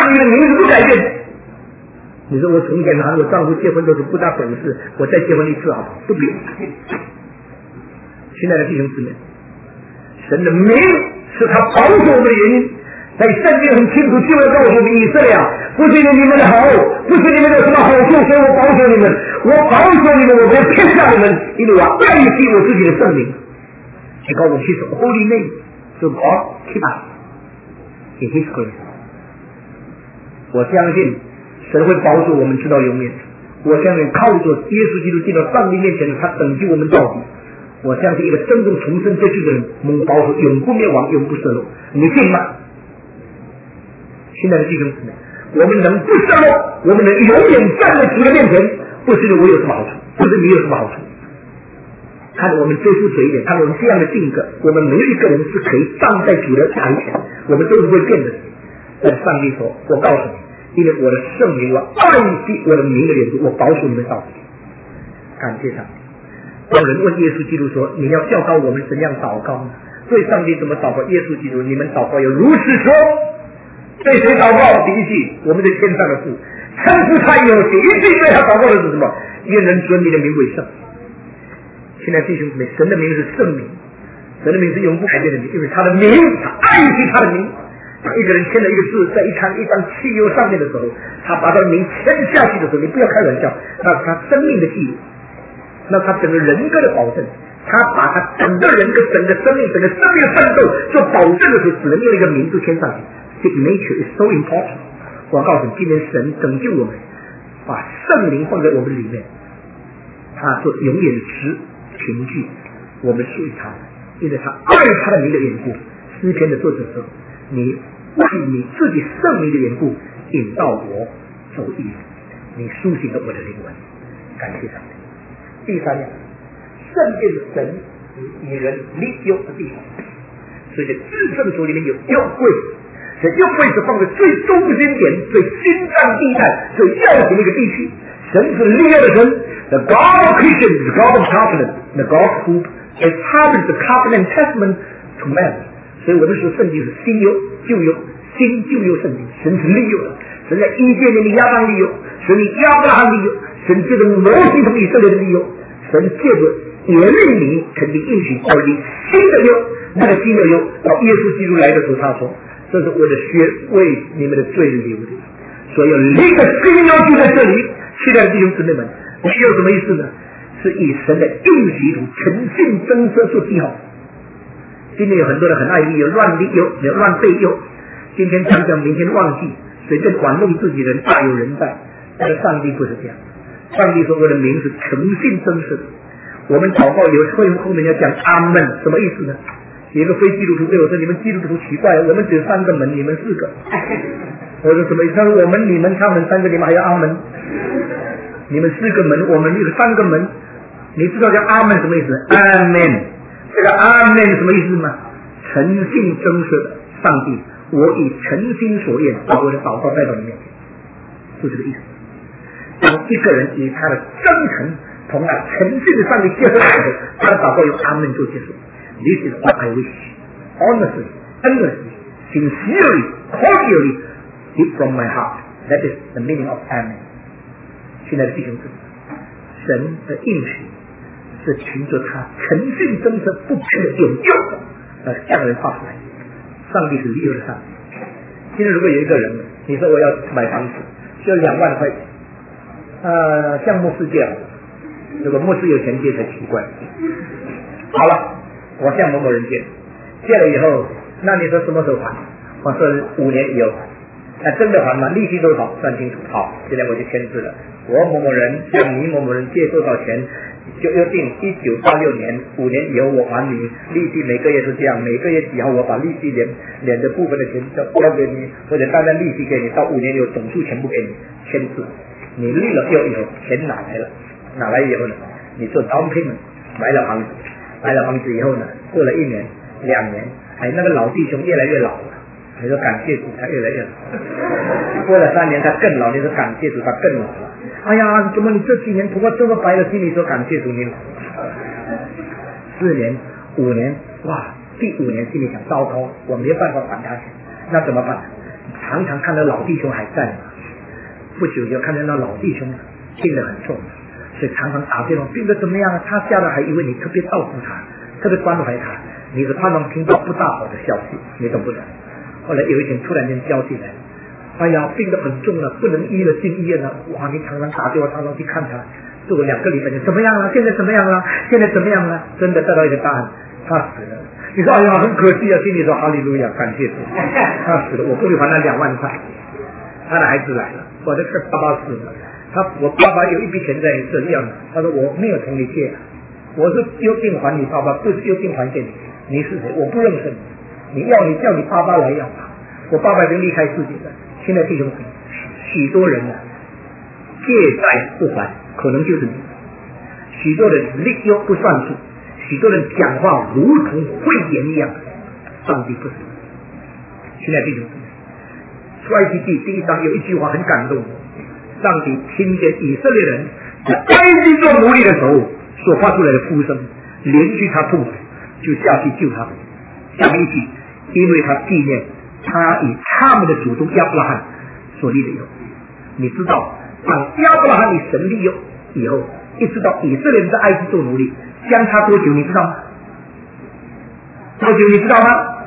上帝的名是不改变。你说我从前和我丈夫结婚都是不大本事，我再结婚一次好不必。亲爱的弟兄姊妹，神的名是他保守我们的原因。在圣经很清楚就会告诉我们，以色列啊，不是因为你们的好，不是你们有什么好处，所以我保守你们，我保守你们，我不要偏向你们，因为我爱惜我自己的圣名。he called his holy name, so God keep us in his grace。 我相信神会保守我们直到永远，我相信靠着耶稣基督进到上帝面前，他拯救我们到底。我相信一个真正重生得救的人蒙保守，永不灭亡，永不失落。你信吗？亲爱的弟兄姊妹，我们能不失落，我们能永远站在主的面前，不是因为我有什么好处，不是你有什么好处。看我们追求谁一点，看我们这样的性格，我们没有一个人是可以站在主的台前，我们都是会变的。但上帝说，我告诉你，因为我的圣名，我爱惜我的名的缘故，我保守你们到底。感谢上帝。有人问耶稣基督说，你要教导我们怎样祷告呢？对上帝怎么祷告？耶稣基督，你们祷告要如此说。对谁祷告？第一句，我们对天上的父，称呼他以后，第一句对他祷告的是什么？愿人尊你的名为圣。现在弟兄姊妹，神的名是圣名，神的名是永不改变的名，因为他的名，他爱惜他的名。当一个人签了一个字在一张汽油上面的时候，他把他的名签下去的时候，你不要开玩笑，那是他生命的记录，那他整个人格的保证，他把他整个人格、整个生命的奋斗做保证的时候，只能用一个名字签上去。Signature is so important。 我告诉你，今天神拯救我们，把圣灵放在我们里面，他做永远的凭据，我们属于他，因为他爱他的名的缘故。诗篇的作者说，你为你自己圣名的缘故引导我走义，你苏醒了我的灵魂，感谢上帝。第三样，圣殿的神与人立约的地方，所以在至圣所里面有约柜，这约柜是放在最中心点、最心脏地带、最要紧的一个地区。神是立约的神。The God of creation is the God of covenant. The God who established the covenant testament to man. 所以我就说圣经是新约旧约，新旧约圣经。神是立约的，神在伊甸园的亚当立约，神与亚伯拉罕立约，神借着摩西同以色列的立约，神借着耶利米肯定应许而立新的约。那个新的约到耶稣基督来的时候，他说这是我的血为你们的罪流的，所以立个新约就在这里。亲爱的弟兄姊妹们，立约什么意思呢？是以神的应许图诚信真实做记号。今天有很多人很爱立约，乱立约，乱背约，今天讲讲，明天忘记，随便玩弄自己人，大有人在。但是上帝不是这样，上帝说我的名是诚信真实的。我们祷告有后面要讲阿门，什么意思呢？有一个非基督徒对我说，你们基督徒奇怪，我们只有3个门，你们4个。我说什么意思？他说我们、你们、他们3个，你们还要阿门？你们4个门，我们有3个门。你知道叫阿门什么意思？阿门。这个阿门什么意思吗？诚信真实的上帝，我以诚心所愿把我的祷告带到你面前，是这个意思。当一个人以他的真诚同埋诚信的上帝接受的时候，他的祷告用阿门做结束。This is what I wish. Honestly, earnestly, sincerely, cordially, deep from my heart. That is the meaning of amen. 亲爱的弟兄姊妹，神的应许是凭着他诚信真诚不骗的拯救而向人发出来。上帝是立约的上帝。今天如果有一个人，你说我要买房子，需要2万块钱，像牧师这样，如果牧师有钱借才奇怪。好了，我向某某人借了以后，那你说什么时候还？我说5年以后还。那真的还吗？利息多少？算清楚。好，现在我就签字了。我某某人向你某某人借多少钱，就约定1986年5年以后我还你，利息每个月是这样，每个月几号我把利息连的部分的钱交给你，或者单单利息给你，到5年以后总数全部给你，签字。你立了约以后，钱哪来了？哪来以后呢？你做down payment买了房子，买了房子以后呢，过了1年、2年，那个老弟兄越来越老了。你说感谢主，他越来越老。过了3年，他更老。你说感谢主，他更老了。哎呀，怎么你这几年头发这么白了？心里说感谢主，你老了。4年、5年，哇，第5年心里想糟糕，我没有办法还他钱，那怎么办？ 常常看到老弟兄还在，不久就看到那老弟兄病得很重，所以常常打电话，病得怎么样啊？他家人还以为你特别照顾他，特别关怀他，你是盼望听到不大好的消息，你懂不懂？后来有一天突然间交进来，哎呀，病得很重了，不能医了，进医院了。哇，你常常打电话，常常去看他，做了2个礼拜，怎么样了？现在怎么样了？现在怎么样了？真的得到一个答案，他死了。你说哎呀，很可惜啊，心里说哈利路亚，感谢主，他死了，我不会还他2万块。他的孩子来了，我的爸爸死了，我爸爸有一笔钱在这样的，他说我没有从你借，我是优定还你爸爸，不是优定还给你，你是谁？我不认识你，你要你叫你爸爸来要吧。我爸爸已经离开世界了。现在弟兄姊妹，许多人呢借债不还，可能就是你；许多人利诱不算数，许多人讲话如同慧言一样，上帝不是。现在弟兄姊妹，出埃及记第1章有一句话很感动我，上帝听见以色列人在埃及做奴隶的时候所发出来的呼声，连续他痛苦，就下去救他们。讲一句，因为他纪念他与他们的祖宗亚伯拉罕所立的约。你知道，当亚伯拉罕与神立约以后，一直到以色列人在埃及做奴隶，相差多久？你知道吗？多久？你知道吗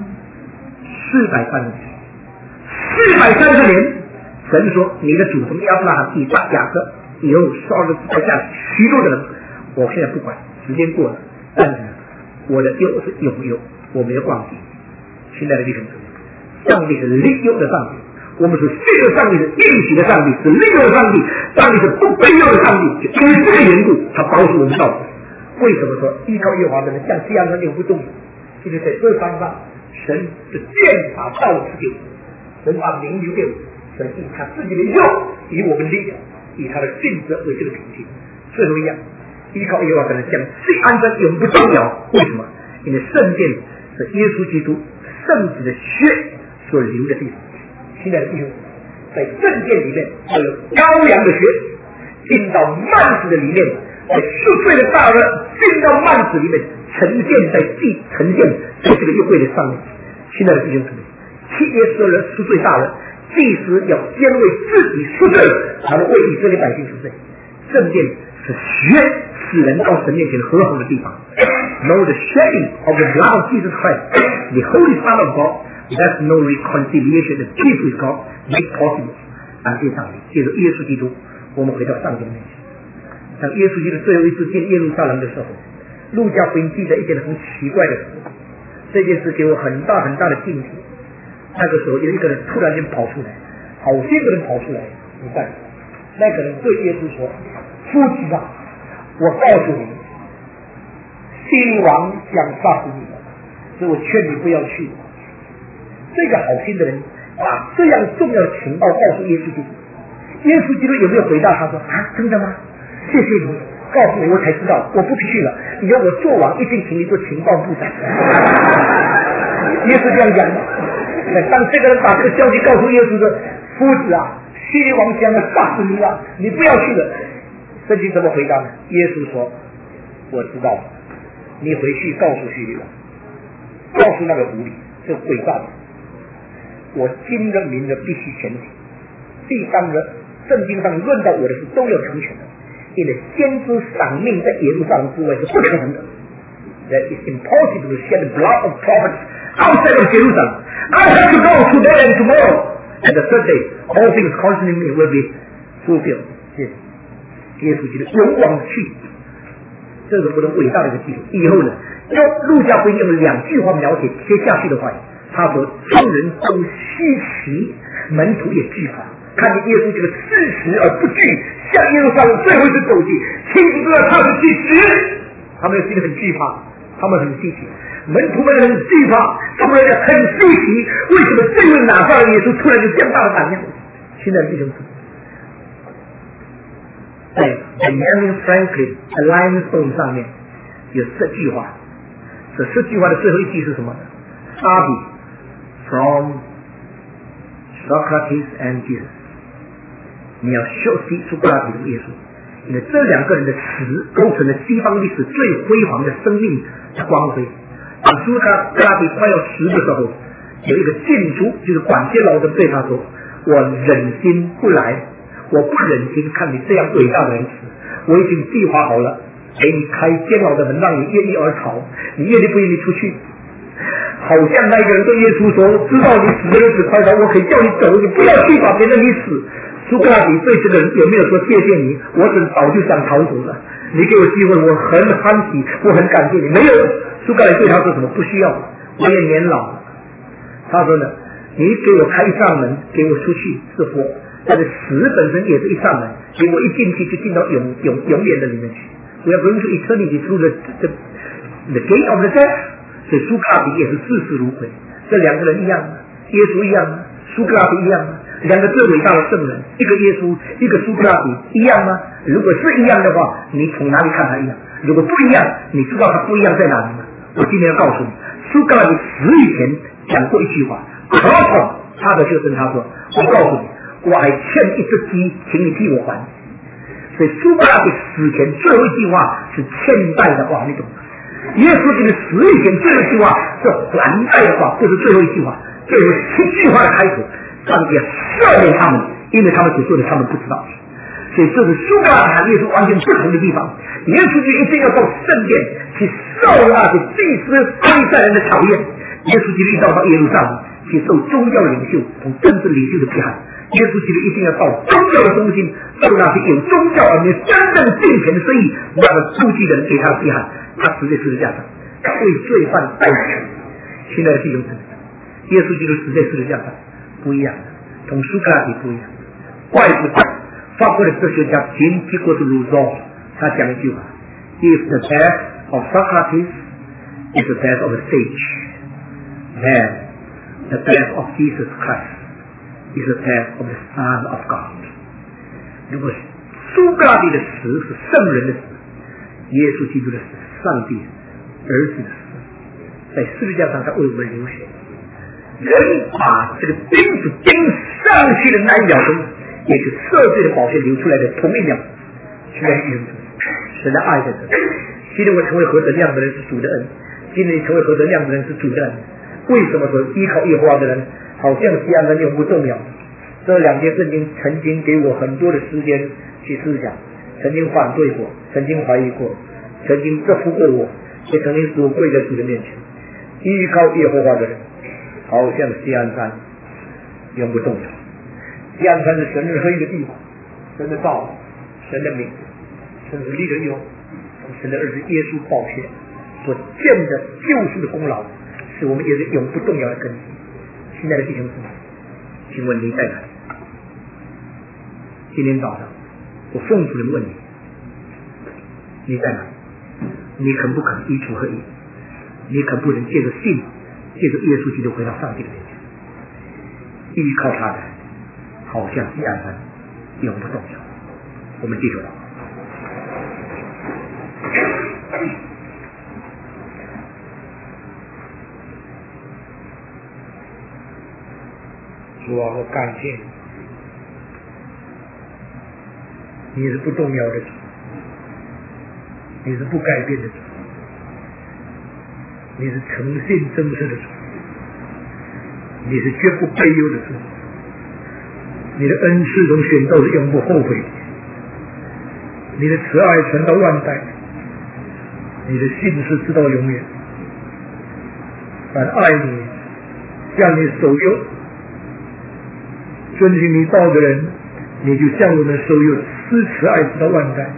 ？430年。430年，神说你的祖宗亚伯拉罕、以撒、雅各以后烧了在下许多的人，我现在不管，时间过了，但是我的约是永约，我没有忘记。亲爱的弟兄姊妹，上帝是立约的上帝，我们是信的上帝，是应许的上帝，是立约的上帝，上帝是不背约的上帝。因为这个缘故，他保守我们到底。为什么说依靠耶和华的人像西安山永不动？就是在这山上，神是剑法道路之久，神把名留给我，神以他自己的肉与我们立约，以他的性质为这个凭据。最后一样，依靠耶和华的人像西安山永不动摇。为什么？因为圣殿是耶稣基督圣子的血所流的地方。亲爱的弟兄，在圣殿里面要有羔羊的血进到幔子的里面，在赎罪的大热进到幔子里面，呈现在这个约柜的上面。亲爱的弟兄姊妹，7月12日赎罪大热，祭司要先为自己赎罪，才能为以色列百姓赎罪。圣殿是血使人到神面前和好的地方。No, the shedding of the blood of Jesus Christ, the Holy Son of God, that's no reconciliation, the peace with God made possible. 感谢上帝，借着耶稣基督，我们回到上帝的面前。当耶稣基督最后一次进耶路撒冷的时候，路加福音记载一件很奇怪的事，这件事给我很大很大的惊喜。那个时候有一个人突然间跑出来，好些个人跑出来，你看，那个人对耶稣说：“夫子啊，我告诉你，希律王想杀死你了，所以我劝你不要去。”这个好心的人把这样重要的情报告诉耶稣基督。耶稣基督有没有回答他说：“啊，真的吗？谢谢你告诉我，我才知道，我不去了。以后我做王一定请你做情报部长。”耶稣这样讲的。当这个人把这个消息告诉耶稣说：“夫子啊，希律王想要杀死你了，你不要去了。”圣经怎么回答呢？耶稣说：“我知道了，你回去告诉希律王，告诉那个狐狸，这个诡诈的，我今的明的必须前行。第3个，圣经上论到我的事都要成全的，因为先知赏命在耶路撒冷之外是不可能的。That is impossible to shed the blood of prophets outside of Jerusalem. I have to go today and tomorrow, and the third day, all things concerning me will be fulfilled. 耶稣基督勇往去，这是我们伟大的一个记录。以后呢，用路加福音用2句话描写接下去的话，他说：“众人都稀奇，门徒也惧怕，看见耶稣这个事实而不惧，向耶路撒冷最后一次走去，亲自知道他是去死。”他们心里很惧怕，他们很稀奇，门徒们很惧怕，众人很稀奇，为什么这位拿撒勒耶稣突然就这样大的胆量？亲爱的弟兄姊妹，在 Benjamin Franklin Alliance Stone 上面有10句话，这10句话的最后一句是什么？ Study from Socrates and Jesus。 你要学习苏格拉底和耶稣，因为这2个人的死构成了西方历史最辉煌的生命的光辉。当苏格拉底快要死的时候， 有一个禁足，就是管监牢的对他说：“我忍心不来，我不忍心看你这样伟大的人死。我已经计划好了，给你开监牢的门，让你愿意而逃。你愿意不愿意出去？”好像那个人对耶稣说：“知道你死的日子快到，我可以叫你走，你不要去吧，免得你死。”苏格拉底对这个人有没有说谢谢你？我早就想逃走了，你给我机会，我很欢喜，我很感谢你。没有，苏格拉底对他说什么？不需要，我也年老了。他说呢，你给我开一扇门，给我出去是活，但是死本身也是一扇门，给我一进去就进到永远的里面去。We are going to eternity through the gate of the death。所以苏格拉底也是视死如归，这两个人一样，耶稣一样，苏格拉底一样，两个最伟大的圣人，一个耶稣，一个苏格拉底，一样吗？如果是一样的话，你从哪里看他一样？如果不一样，你知道他不一样在哪里吗？我今天要告诉你，苏格拉底死以前讲过一句话，可统他的就跟他说：“我告诉你，我还欠一只鸡，请你替我还。”所以苏格拉底死前最后一句话是欠债的话，你懂吗？耶稣这个死以前最后一句话是还债的话，这是最后一句话，最后7句话的开始，上帝赦免他们，因为他们所做的他们不知道。所以这是苏格拉底和耶稣完全不同的地方。耶稣就一定要到圣殿去受那些祭司法利赛人的考验，耶稣基督一到耶路撒冷去受宗教领袖同政治领袖的批判。耶稣基督一定要到宗教的中心，受那些有宗教而没有真正敬虔的生意那个出去的人给他的批判。他死在十字架上，为罪犯代求。亲爱的弟兄姊妹，耶稣基督死在十字架上不一样的，同苏格拉底不一样。怪不得法国的哲学家杰基国的卢梭，他讲一句话 ：If the death of Socrates is the death of a sage, then the death of Jesus Christ is the death of the Son of God。 如果苏格拉底的死是圣人的死，耶稣基督的死是上帝儿子的死，在十字架上他为我们流血，人把这个钉子钉上去的那一秒钟，也是赦罪的宝血流出来的同一秒。亲爱的弟兄姊妹，神的爱在这里。今天我成为何等亮的人是主的恩，今天成为何等亮的人是主的恩。为什么说依靠耶和华的人好像西安人永不动摇？这两节圣经曾经给我很多的时间去思想，曾经反对过，曾经怀疑过，曾经折服过我，也曾经使我跪在主的面前。依靠耶和华的人好像西安山永不动摇。西安山是神日黑的地方，神的道，神的名，神是立的用，神的儿子耶稣宝血所建的救赎的功劳，是我们也是永不动摇的根基。亲爱的弟兄姊妹，请问你在哪里？今天早上我奉主的问你在哪里？你肯不肯一除合一？你肯不能借着信，借着耶稣基督回到上帝的面前？依靠他的好像西安山永不动摇。我们记住了，主啊，我感谢你，你是不动摇的主，你是不改变的主，你是诚信真实的主，你是绝不背忧的主，你的恩赐从选召是永不后悔，你的慈爱传到万代，你的信是直到永远。凡爱你、向你守约、遵循你道的人，你就向我们守约，施慈爱直到万代。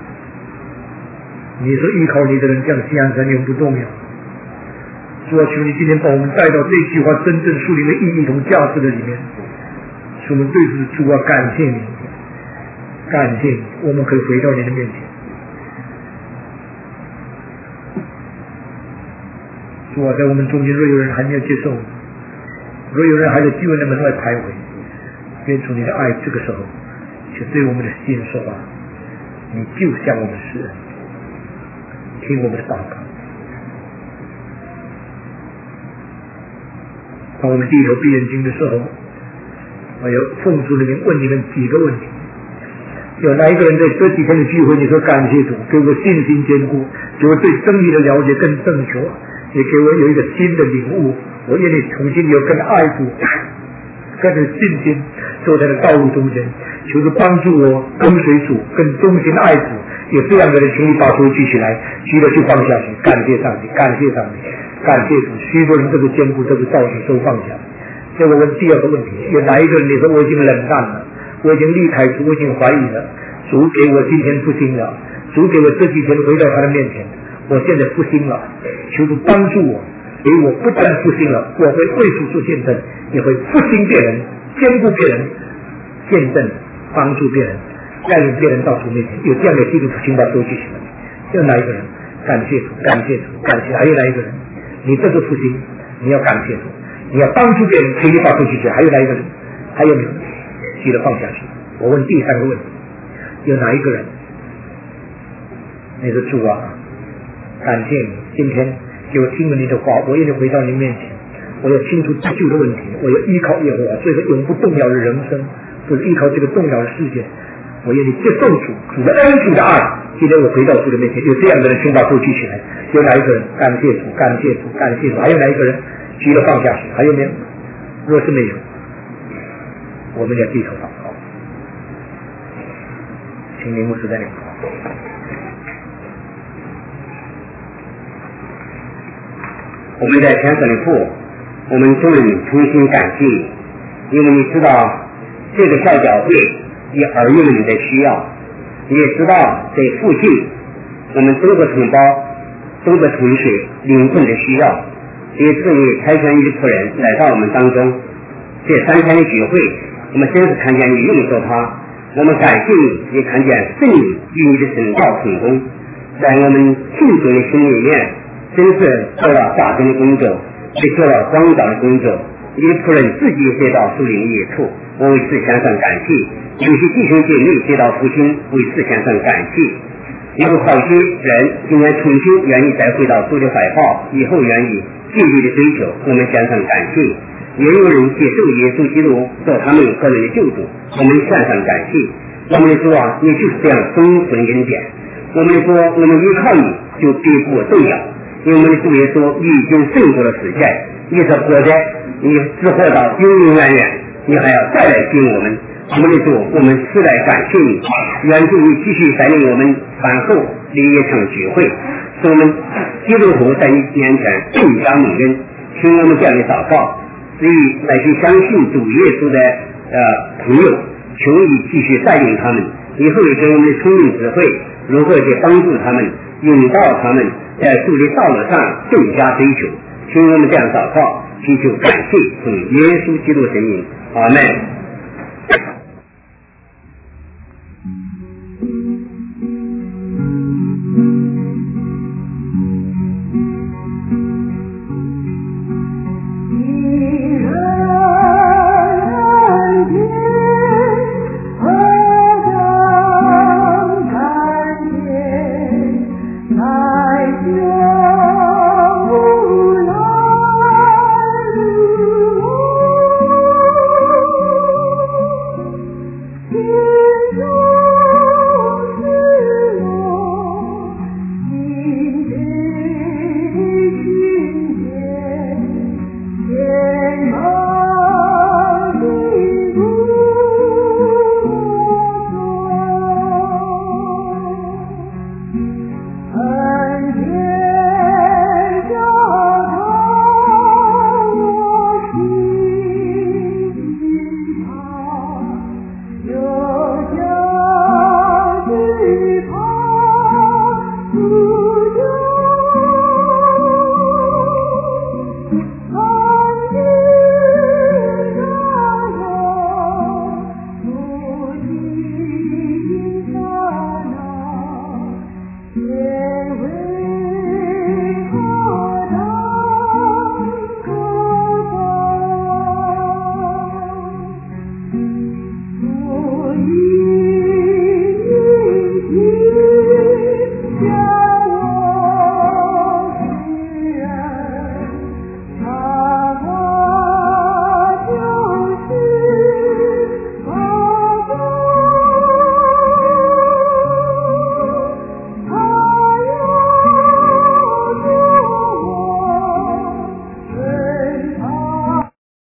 你说依靠你的人，像西安山永不动摇。主啊，求你今天把我们带到这句话真正树立的意义同价值的里面。我们对主啊，感谢你，感谢你，我们可以回到你的面前。主啊，在我们中间若有人还没有接受你，若有人还在救恩的门外徘徊，愿主你的爱这个时候就对我们的心说话，你就向我们施恩，听我们的祷告。当我们低头闭眼睛的时候，我有奉主的名问你们几个问题。有哪一个人在这几天的聚会你说感谢主，给我信心坚固，给我对真理的了解更正确， 也给我有一个新的领悟，我愿意重新有更爱主、更有信心走在了道路中间，求主帮助我跟随主，更忠心爱主。有这样的人，请你把手举起来，举了就放下去。感谢上帝，感谢上帝，感谢主。许多人这个坚固，这个道理都放下。所以我问第二个问题：有哪一个人你说我已经冷淡了，我已经离开主，我已经怀疑了？主给我今天复兴了，主给我这几天回到他的面前，我现在复兴了，求主帮助我，给我不但复兴了，我会为主做见证，也会复兴别人，兼顾别人，见证帮助别人，带领别人到主面前。有这样的基督徒，请把手举起来。有哪一个人？感谢主，感谢主，感谢。还有哪一个人？你这个复兴，你要感谢主，你要帮助别人，请你把手举起来。还有哪一个人？还有没有？记得放下去。我问第三个问题：有哪一个人？你说主啊，感谢你，今天给我听了你的话，我愿意回到你面前，我要清楚自救的问题，我要依靠耶和华，这个永不动摇的人生，不是依靠这个动摇的世界。我愿意接受主的恩，主的爱。今天我回到主的面前，有这样的人，请把手举起来。有哪一个人？感谢主，感谢主，感谢主。还有哪一个人？举了放下去。还有没有？若是没有，我们要低头祷告。请你牧师在那里。 我们在天上的父，我们众人衷心感谢你，因为你知道这个小教会以儿女们的需要，你也知道在附近我们多个同胞、多个同学灵魂的需要，因此你差遣你的仆人来到我们当中。这3天的聚会，我们真是看见你用着他，我们感谢你，也看见圣灵与你的神道同工，在我们敬重的心里面，真是做了大功的工作，也做了光照的工作。你的仆人自己得到属灵的益处，我为此向上感谢。有些弟兄姐妹得到复兴，为此向上感谢。有好些人今天重新愿意再回到主的怀抱，以后愿意尽力的追求，我们向上感谢。也有人接受耶稣基督做他们个人的救主，我们向上感谢。我们的主啊，你就是这样丰富的恩典。我们说我们依靠你，就必不动摇，因为我们的主也说你已经胜过了死界，你是活着，你只活到永永远远，你还要再来救我们。我们的主，我们实在感谢你，愿主你继续带领我们饭后的一场聚会，使我们基督徒在你面前更加蒙恩。听我们这样的祷告，至于那些相信主耶稣的朋友，求你继续带领他们，以后也给我们的聪明智慧，如何去帮助他们，引导他们在主的道路上更加追求。听我们这样祷告，祈求感谢，奉耶稣基督神名，阿们。